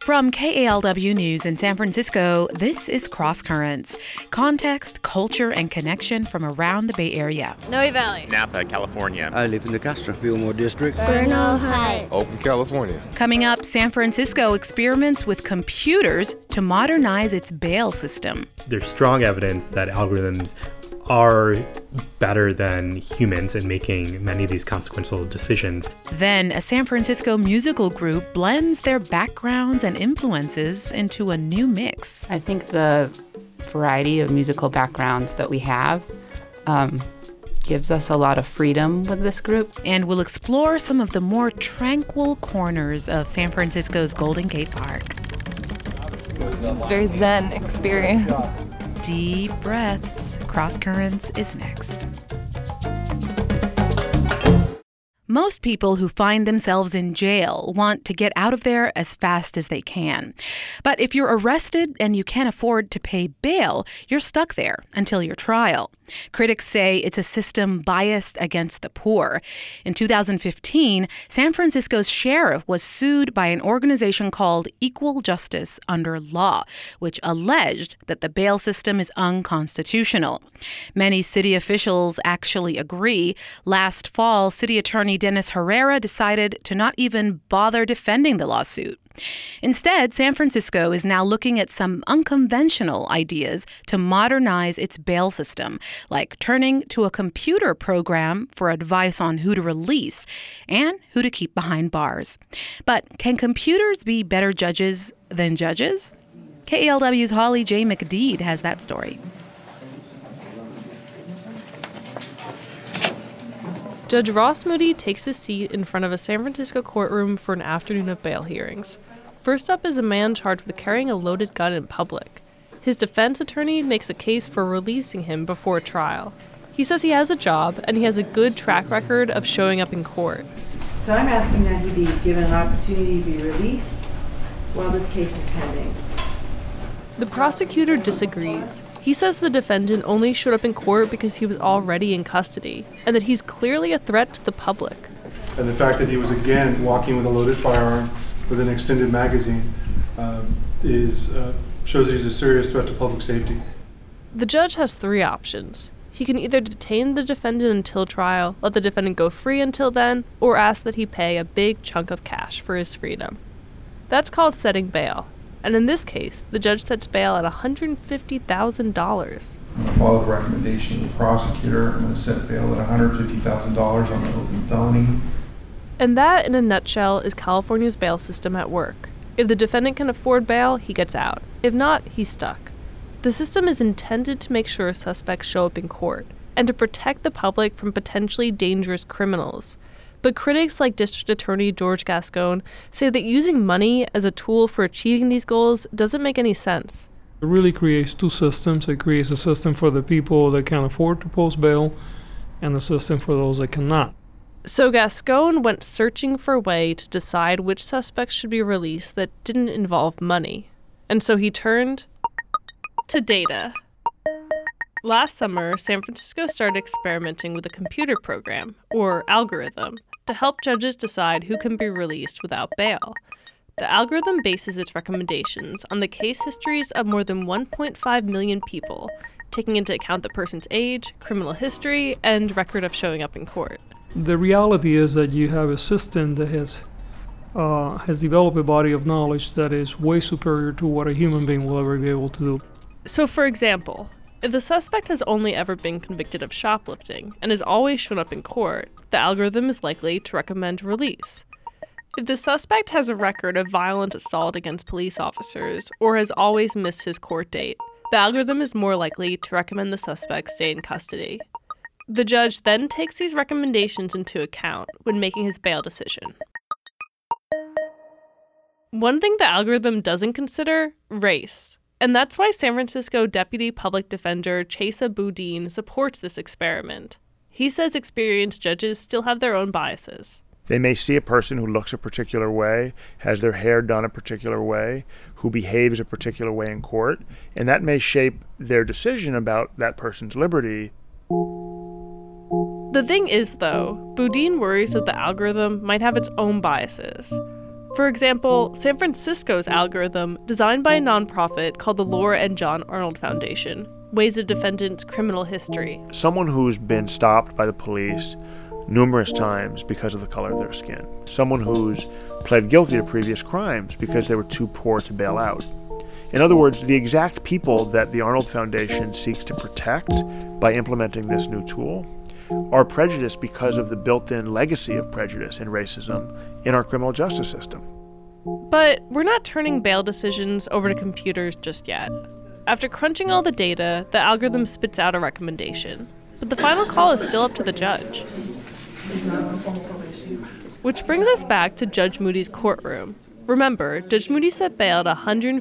From KALW News in San Francisco, this is Cross Currents. Context, culture, and connection from around the Bay Area. Noe Valley. Napa, California. I live in the Castro Fillmore District. Bernal Heights. Oakland, California. Coming up, San Francisco experiments with computers to modernize its bail system. There's strong evidence that algorithms are better than humans in making many of these consequential decisions. Then, a San Francisco musical group blends their backgrounds and influences into a new mix. I think the variety of musical backgrounds that we have gives us a lot of freedom with this group. And we'll explore some of the more tranquil corners of San Francisco's Golden Gate Park. It's a very zen experience. Deep breaths. Cross Currents is next. Most people who find themselves in jail want to get out of there as fast as they can. But if you're arrested and you can't afford to pay bail, you're stuck there until your trial. Critics say it's a system biased against the poor. In 2015, San Francisco's sheriff was sued by an organization called Equal Justice Under Law, which alleged that the bail system is unconstitutional. Many city officials actually agree. Last fall, City Attorney Dennis Herrera decided to not even bother defending the lawsuit. Instead, San Francisco is now looking at some unconventional ideas to modernize its bail system, like turning to a computer program for advice on who to release and who to keep behind bars. But can computers be better judges than judges? KALW's Holly J. McDeed has that story. Judge Ross Moody takes his seat in front of a San Francisco courtroom for an afternoon of bail hearings. First up is a man charged with carrying a loaded gun in public. His defense attorney makes a case for releasing him before trial. He says he has a job and he has a good track record of showing up in court. So I'm asking that he be given an opportunity to be released while this case is pending. The prosecutor disagrees. He says the defendant only showed up in court because he was already in custody, and that he's clearly a threat to the public. And the fact that he was again walking with a loaded firearm with an extended magazine shows that he's a serious threat to public safety. The judge has three options. He can either detain the defendant until trial, let the defendant go free until then, or ask that he pay a big chunk of cash for his freedom. That's called setting bail. And in this case, the judge sets bail at $150,000. I'm going to follow the recommendation of the prosecutor. I'm going to set bail at $150,000 on an open felony. And that, in a nutshell, is California's bail system at work. If the defendant can afford bail, he gets out. If not, he's stuck. The system is intended to make sure suspects show up in court and to protect the public from potentially dangerous criminals. But critics like District Attorney George Gascon say that using money as a tool for achieving these goals doesn't make any sense. It really creates two systems. It creates a system for the people that can afford to post bail and a system for those that cannot. So Gascon went searching for a way to decide which suspects should be released that didn't involve money. And so he turned to data. Last summer, San Francisco started experimenting with a computer program, or algorithm, to help judges decide who can be released without bail. The algorithm bases its recommendations on the case histories of more than 1.5 million people, taking into account the person's age, criminal history, and record of showing up in court. The reality is that you have a system that has developed a body of knowledge that is way superior to what a human being will ever be able to do. So, for example, if the suspect has only ever been convicted of shoplifting and has always shown up in court, the algorithm is likely to recommend release. If the suspect has a record of violent assault against police officers or has always missed his court date, the algorithm is more likely to recommend the suspect stay in custody. The judge then takes these recommendations into account when making his bail decision. One thing the algorithm doesn't consider: race. And that's why San Francisco Deputy Public Defender Chesa Boudin supports this experiment. He says experienced judges still have their own biases. They may see a person who looks a particular way, has their hair done a particular way, who behaves a particular way in court, and that may shape their decision about that person's liberty. The thing is, though, Boudin worries that the algorithm might have its own biases. For example, San Francisco's algorithm, designed by a nonprofit called the Laura and John Arnold Foundation, weighs a defendant's criminal history. Someone who's been stopped by the police numerous times because of the color of their skin. Someone who's pled guilty to previous crimes because they were too poor to bail out. In other words, the exact people that the Arnold Foundation seeks to protect by implementing this new tool are prejudiced because of the built-in legacy of prejudice and racism in our criminal justice system. But we're not turning bail decisions over to computers just yet. After crunching all the data, the algorithm spits out a recommendation. But the final call is still up to the judge. Which brings us back to Judge Moody's courtroom. Remember, Judge Moody set bail at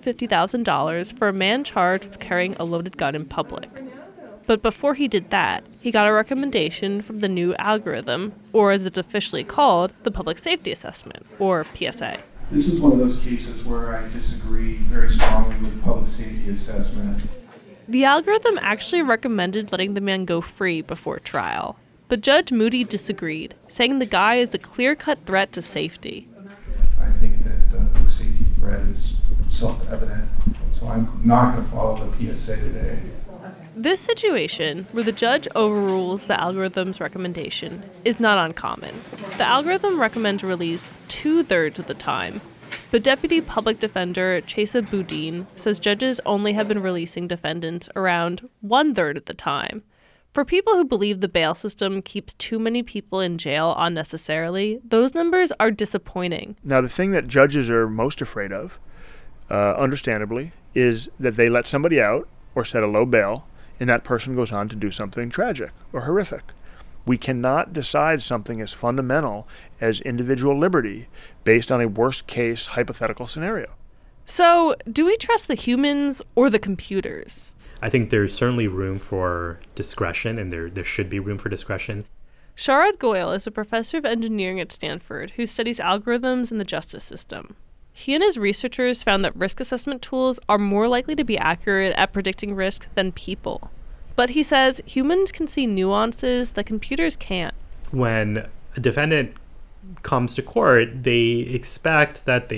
$150,000 for a man charged with carrying a loaded gun in public. But before he did that, he got a recommendation from the new algorithm, or as it's officially called, the Public Safety Assessment, or PSA. This is one of those cases where I disagree very strongly with the public safety assessment. The algorithm actually recommended letting the man go free before trial. But Judge Moody disagreed, saying the guy is a clear-cut threat to safety. I think that the public safety threat is self-evident, so I'm not going to follow the PSA today. This situation, where the judge overrules the algorithm's recommendation, is not uncommon. The algorithm recommends release 2/3 of the time, but Deputy Public Defender Chesa Boudin says judges only have been releasing defendants around 1/3 of the time. For people who believe the bail system keeps too many people in jail unnecessarily, those numbers are disappointing. Now, the thing that judges are most afraid of, understandably, is that they let somebody out or set a low bail, and that person goes on to do something tragic or horrific. We cannot decide something as fundamental as individual liberty based on a worst-case hypothetical scenario. So, do we trust the humans or the computers? I think there's certainly room for discretion, and there should be room for discretion. Sharad Goyal is a professor of engineering at Stanford who studies algorithms in the justice system. He and his researchers found that risk assessment tools are more likely to be accurate at predicting risk than people. But he says humans can see nuances that computers can't. When a defendant comes to court, they expect that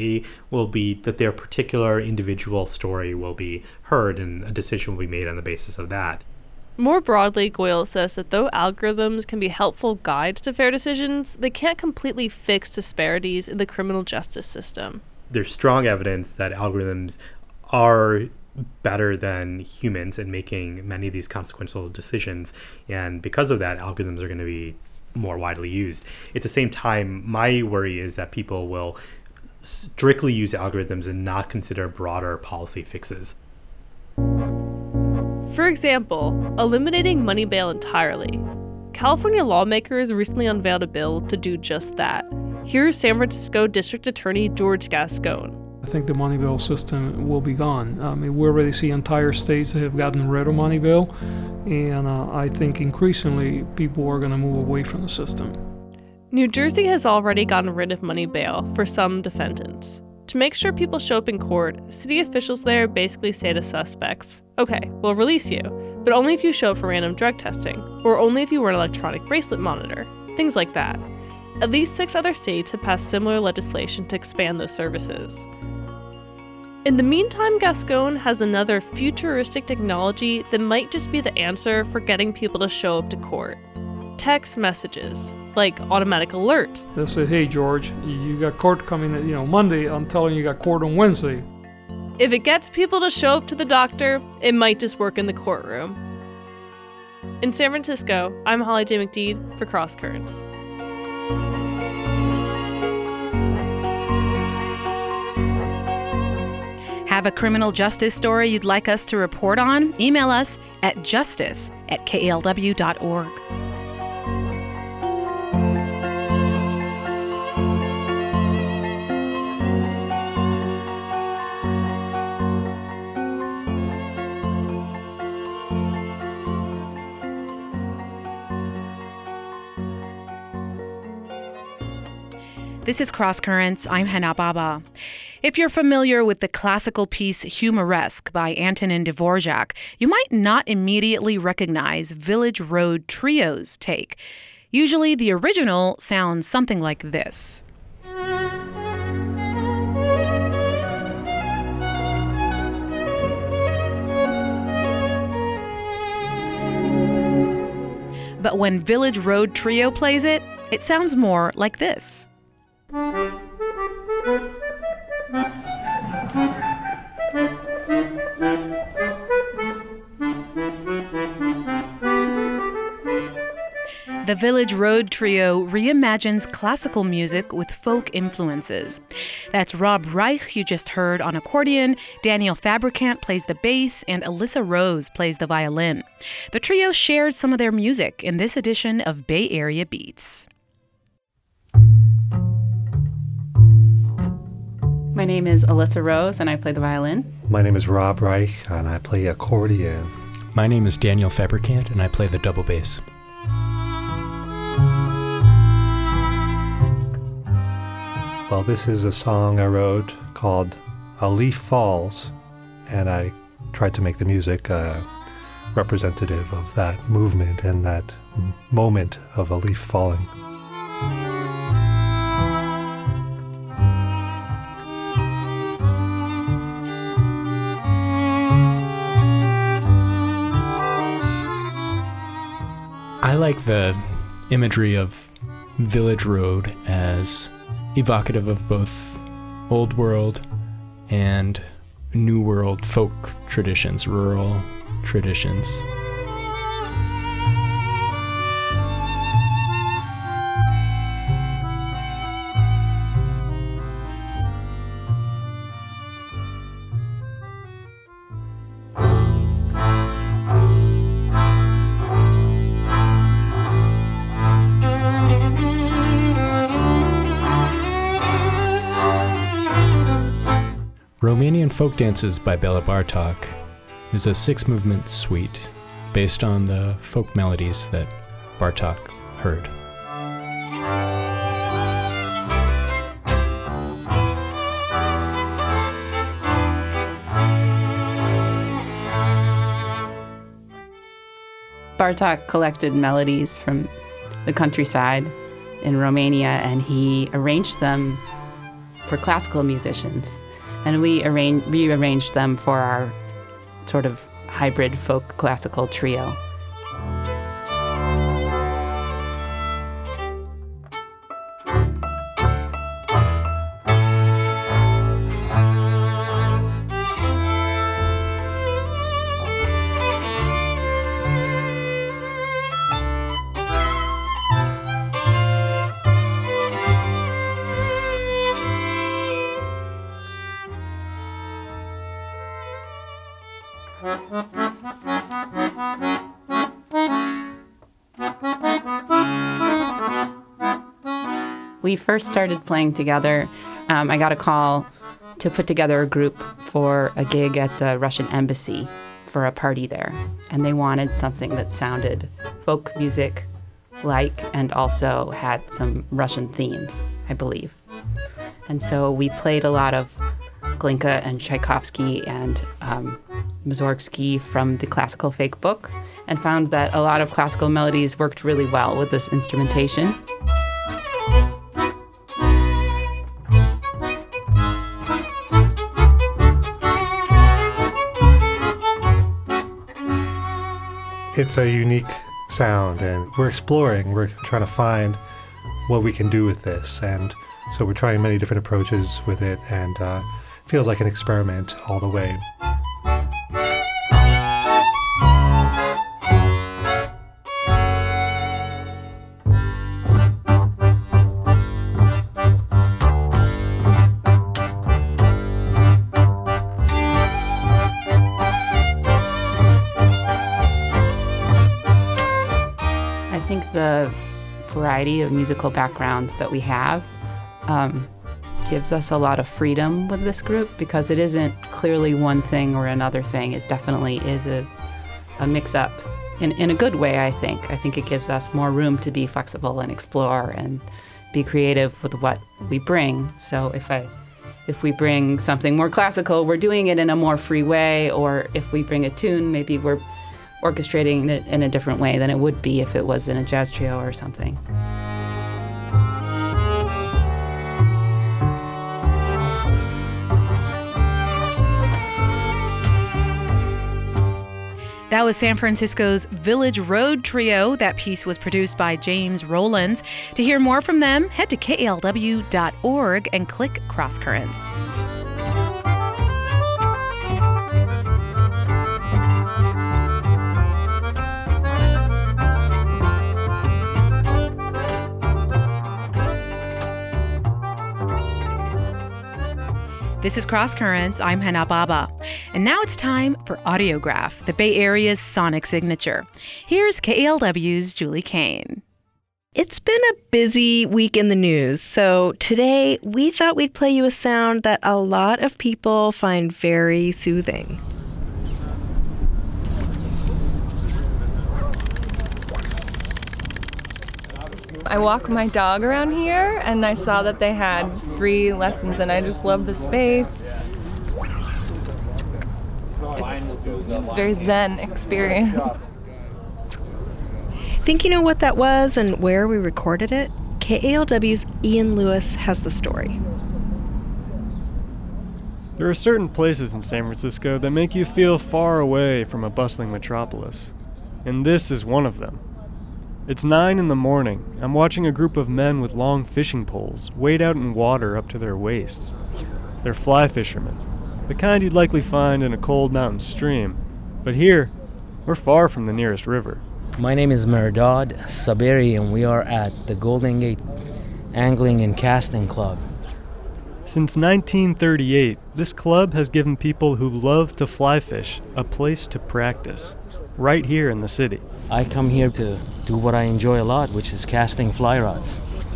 their particular individual story will be heard and a decision will be made on the basis of that. More broadly, Goyal says that though algorithms can be helpful guides to fair decisions, they can't completely fix disparities in the criminal justice system. There's strong evidence that algorithms are better than humans in making many of these consequential decisions, and because of that, algorithms are going to be more widely used. At the same time, my worry is that people will strictly use algorithms and not consider broader policy fixes. For example, eliminating money bail entirely. California lawmakers recently unveiled a bill to do just that. Here's San Francisco District Attorney George Gascon. I think the money bail system will be gone. I mean, we already see entire states that have gotten rid of money bail, and I think increasingly people are going to move away from the system. New Jersey has already gotten rid of money bail for some defendants. To make sure people show up in court, city officials there basically say to suspects, okay, we'll release you, but only if you show up for random drug testing, or only if you wear an electronic bracelet monitor, things like that. At least 6 other states have passed similar legislation to expand those services. In the meantime, Gascon has another futuristic technology that might just be the answer for getting people to show up to court. Text messages, like automatic alerts. They'll say, hey, George, you got court coming, Monday. I'm telling you got court on Wednesday. If it gets people to show up to the doctor, it might just work in the courtroom. In San Francisco, I'm Holly J. McDeed for Cross Currents. Have a criminal justice story you'd like us to report on? Email us at justice@klw.org. This is Cross Currents. I'm Hannah Baba. If you're familiar with the classical piece Humoresque by Antonin Dvorak, you might not immediately recognize Village Road Trio's take. Usually the original sounds something like this. But when Village Road Trio plays it, it sounds more like this. The Village Road Trio reimagines classical music with folk influences. That's Rob Reich, you just heard, on accordion, Daniel Fabricant plays the bass, and Alyssa Rose plays the violin. The trio shared some of their music in this edition of Bay Area Beats. My name is Alyssa Rose, and I play the violin. My name is Rob Reich, and I play accordion. My name is Daniel Fabricant, and I play the double bass. Well, this is a song I wrote called A Leaf Falls, and I tried to make the music representative of that movement and that moment of a leaf falling. I like the imagery of Village Road as evocative of both Old World and New World folk traditions, rural traditions. Romanian Folk Dances by Bela Bartok is a 6-movement suite based on the folk melodies that Bartok heard. Bartok collected melodies from the countryside in Romania, and he arranged them for classical musicians. And we rearranged them for our sort of hybrid folk classical trio. We first started playing together. I got a call to put together a group for a gig at the Russian embassy for a party there. And they wanted something that sounded folk music like and also had some Russian themes, I believe. And so we played a lot of Glinka and Tchaikovsky and Mussorgsky from the Classical Fake Book, and found that a lot of classical melodies worked really well with this instrumentation. It's a unique sound, and we're exploring. We're trying to find what we can do with this, and so we're trying many different approaches with it, and feels like an experiment all the way. I think the variety of musical backgrounds that we have gives us a lot of freedom with this group, because it isn't clearly one thing or another thing. It definitely is a mix-up in a good way, I think. I think it gives us more room to be flexible and explore and be creative with what we bring. So if we bring something more classical, we're doing it in a more free way, or if we bring a tune, maybe we're orchestrating it in a different way than it would be if it was in a jazz trio or something. That was San Francisco's Village Road Trio. That piece was produced by James Rowlands. To hear more from them, head to KALW.org and click Cross Currents. This is Cross Currents. I'm Hannah Baba. And now it's time for Audiograph, the Bay Area's sonic signature. Here's KALW's Julie Kane. It's been a busy week in the news, so today we thought we'd play you a sound that a lot of people find very soothing. I walk my dog around here, and I saw that they had free lessons, and I just love the space. It's a very zen experience. Think you know what that was and where we recorded it? KALW's Ian Lewis has the story. There are certain places in San Francisco that make you feel far away from a bustling metropolis, and this is one of them. It's 9 in the morning. I'm watching a group of men with long fishing poles wade out in water up to their waists. They're fly fishermen, the kind you'd likely find in a cold mountain stream. But here, we're far from the nearest river. My name is Mehrdad Saberi, and we are at the Golden Gate Angling and Casting Club. Since 1938, this club has given people who love to fly fish a place to practice, right here in the city. I come here to do what I enjoy a lot, which is casting fly rods.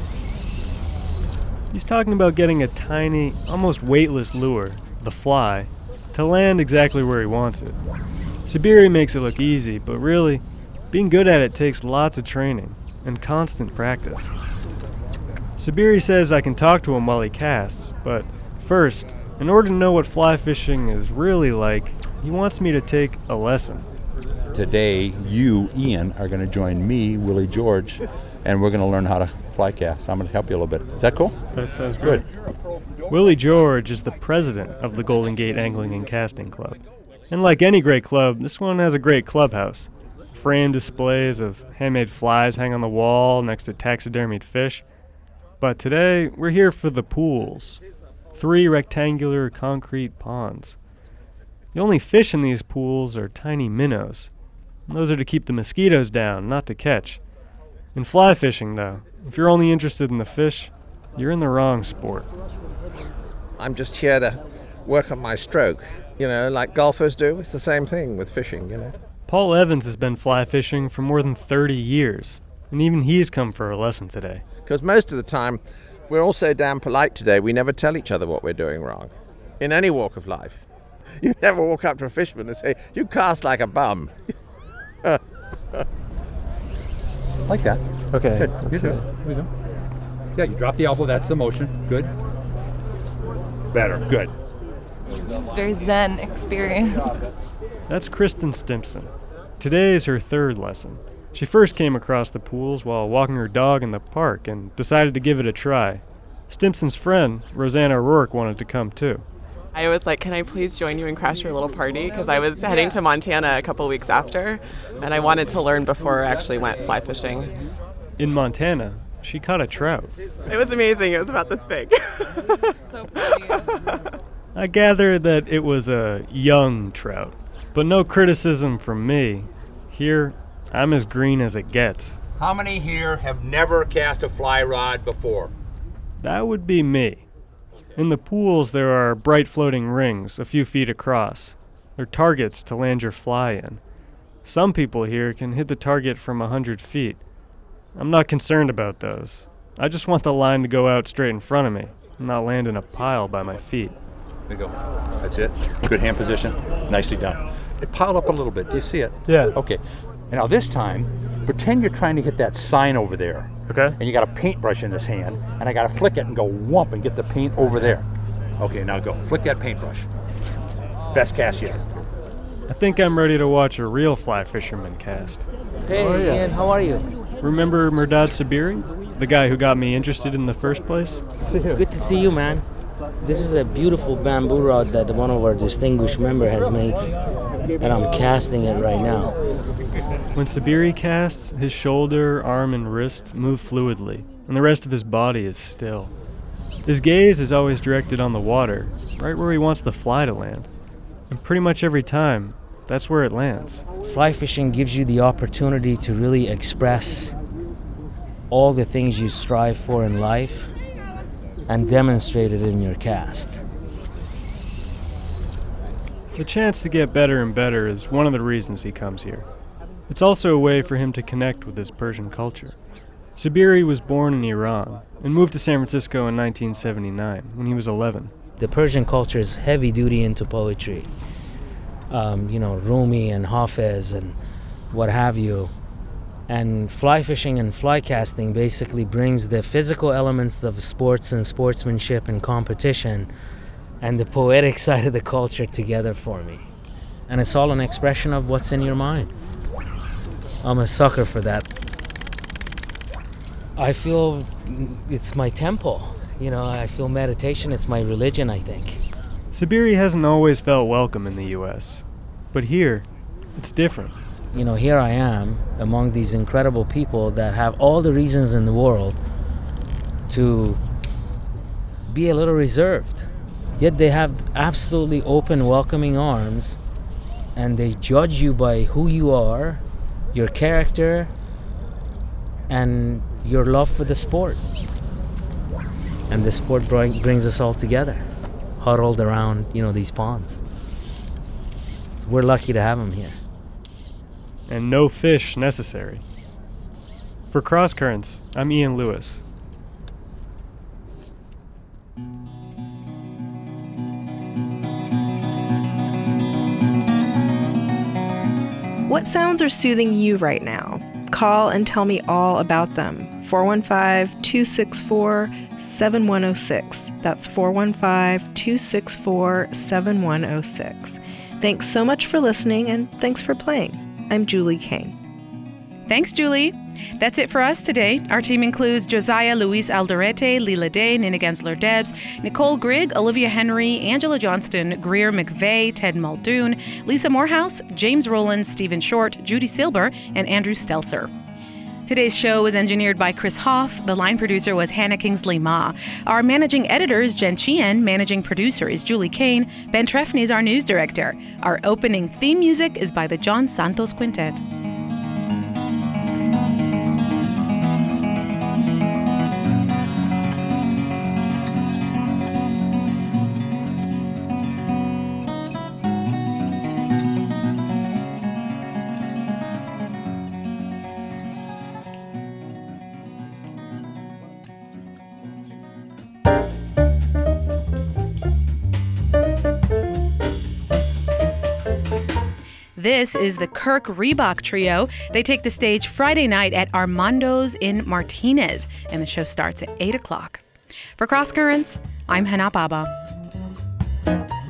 He's talking about getting a tiny, almost weightless lure, the fly, to land exactly where he wants it. Saberi makes it look easy, but really, being good at it takes lots of training and constant practice. Saberi says I can talk to him while he casts, but first, in order to know what fly fishing is really like, he wants me to take a lesson. Today, you, Ian, are going to join me, Willie George, and we're going to learn how to fly cast. I'm going to help you a little bit. Is that cool? That sounds good. Willie George is the president of the Golden Gate Angling and Casting Club. And like any great club, this one has a great clubhouse. Framed displays of handmade flies hang on the wall next to taxidermied fish. But today, we're here for the pools. 3 rectangular concrete ponds. The only fish in these pools are tiny minnows. Those are to keep the mosquitoes down, not to catch. In fly fishing, though, if you're only interested in the fish, you're in the wrong sport. I'm just here to work on my stroke, like golfers do. It's the same thing with fishing, Paul Evans has been fly fishing for more than 30 years, and even he's come for a lesson today. Because most of the time, we're all so damn polite today, we never tell each other what we're doing wrong, in any walk of life. You never walk up to a fisherman and say, "You cast like a bum." Like that. Okay. Good. Here we go. Yeah, you drop the elbow. That's the motion. Good. Better. Good. It's a very zen experience. That's Kristen Stimpson. Today is her 3rd lesson. She first came across the pools while walking her dog in the park and decided to give it a try. Stimpson's friend, Rosanna Rourke, wanted to come too. I was like, can I please join you and crash your little party? Because I was heading to Montana a couple weeks after, and I wanted to learn before I actually went fly fishing. In Montana, she caught a trout. It was amazing. It was about this big. So proud. I gather that it was a young trout, but no criticism from me. Here, I'm as green as it gets. How many here have never cast a fly rod before? That would be me. In the pools, there are bright floating rings a few feet across. They're targets to land your fly in. Some people here can hit the target from 100 feet. I'm not concerned about those. I just want the line to go out straight in front of me and not land in a pile by my feet. There you go. That's it. Good hand position. Nicely done. It piled up a little bit. Do you see it? Yeah. Okay. And now this time, pretend you're trying to hit that sign over there. Okay. And you got a paintbrush in this hand, and I got to flick it and go whomp and get the paint over there. Okay, now go. Flick that paintbrush. Best cast yet. I think I'm ready to watch a real fly fisherman cast. Hey, Ian, how are you? Remember Mehrdad Saberi? The guy who got me interested in the first place? Good to see you, man. This is a beautiful bamboo rod that one of our distinguished members has made. and I'm casting it right now. When Sabiri casts, his shoulder, arm, and wrist move fluidly, and the rest of his body is still. His gaze is always directed on the water, right where he wants the fly to land. And pretty much every time, that's where it lands. Fly fishing gives you the opportunity to really express all the things you strive for in life and demonstrate it in your cast. The chance to get better and better is one of the reasons he comes here. It's also a way for him to connect with his Persian culture. Sabiri was born in Iran and moved to San Francisco in 1979 when he was 11. The Persian culture is heavy duty into poetry. Rumi and Hafez and what have you. And fly fishing and fly casting basically brings the physical elements of sports and sportsmanship and competition and the poetic side of the culture together for me. And it's all an expression of what's in your mind. I'm a sucker for that. I feel it's my temple. I feel meditation, it's my religion, I think. Sabiri hasn't always felt welcome in the U.S., but here, it's different. Here I am among these incredible people that have all the reasons in the world to be a little reserved. Yet they have absolutely open, welcoming arms, and they judge you by who you are, your character, and your love for the sport. And the sport brings us all together, huddled around, these ponds. So we're lucky to have them here. And no fish necessary. For Cross Currents, I'm Ian Lewis. What sounds are soothing you right now? Call and tell me all about them. 415-264-7106. That's 415-264-7106. Thanks so much for listening, and thanks for playing. I'm Julie Kane. Thanks, Julie. That's it for us today. Our team includes Josiah Luis Alderete, Leela Day, Nina Gensler-Debs, Nicole Grigg, Olivia Henry, Angela Johnston, Greer McVeigh, Ted Muldoon, Lisa Morehouse, James Rowland, Stephen Short, Judy Silber, and Andrew Stelzer. Today's show was engineered by Chris Hoff. The line producer was Hannah Kingsley Ma. Our managing editor is Jen Chien. Managing producer is Julie Kane. Ben Trefny is our news director. Our opening theme music is by the John Santos Quintet. This is the Kirk Reebok Trio. They take the stage Friday night at Armando's in Martinez, and the show starts at 8 o'clock. For Cross Currents, I'm Hannah Baba.